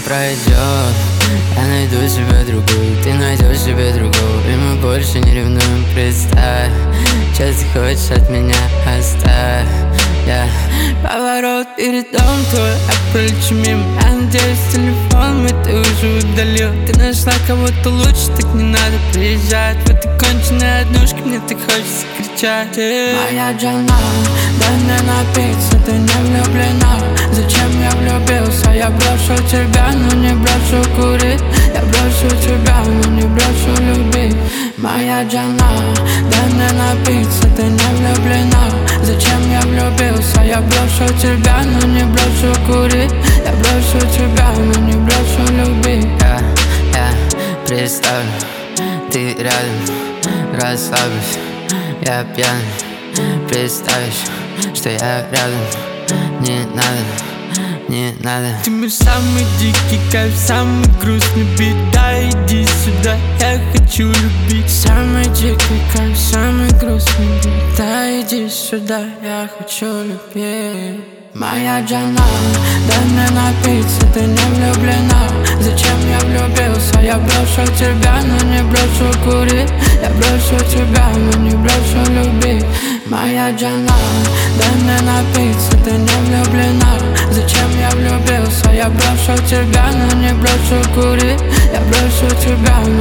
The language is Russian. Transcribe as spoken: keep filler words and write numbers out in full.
пройдет, я найду себе другую, ты найдешь себе другого, и мы больше не ревнуем. Представь, что ты хочешь от меня, оставь. Yeah. Поворот перед домом твой, а пролечу мимо. Я надеюсь, телефон мой ты уже удалил. Ты нашла кого-то лучше, так не надо приезжать. В этой конченой однушке мне так хочется кричать. Моя Джана, дай мне напиться, ты не влюблена. Зачем я влюбился? Я брошу тебя, но не брошу курить. Я брошу тебя, но не брошу любить. Моя Джана, дай мне напиться, ты не влюблена. Зачем я влюбился? Я брошу тебя, но не брошу курить. Я брошу тебя, но не брошу любить. Я, я представлю, ты рядом, расслаблюсь. Я пьяный, представишь, что я рядом. Не надо, не надо. Ты мой самый дикий кайф, самый грустный бит. Да иди сюда, я хочу любить. Самый дикий кайф, самый грустный бит. Да иди сюда, я хочу любить. Моя Джана, дай мне напиться, ты не влюблена. Зачем я влюбился? Я брошу тебя, но не брошу курить. Я брошу тебя, но не брошу любить. Моя Джана, дай мне напиться, ты не влюблена. Зачем я влюбился? Я брошу тебя, но не брошу курить. Я брошу тебя,